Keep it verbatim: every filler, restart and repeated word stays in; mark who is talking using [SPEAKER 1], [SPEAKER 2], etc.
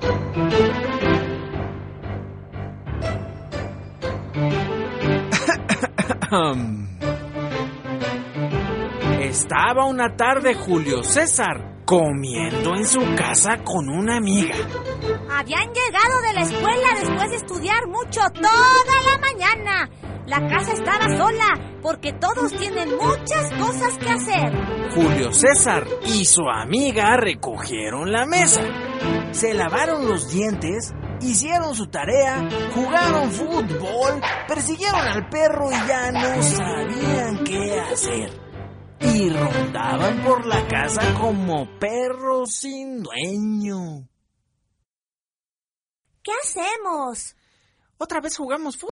[SPEAKER 1] Estaba una tarde Julio César comiendo en su casa con una amiga.
[SPEAKER 2] Habían llegado de la escuela después de estudiar mucho toda la mañana. La casa estaba sola porque todos tienen muchas cosas que hacer.
[SPEAKER 1] Julio César y su amiga recogieron la mesa, se lavaron los dientes, hicieron su tarea, jugaron fútbol, persiguieron al perro y ya no sabían qué hacer. Y rondaban por la casa como perros sin dueño.
[SPEAKER 2] ¿Qué hacemos?
[SPEAKER 1] Otra vez jugamos fútbol.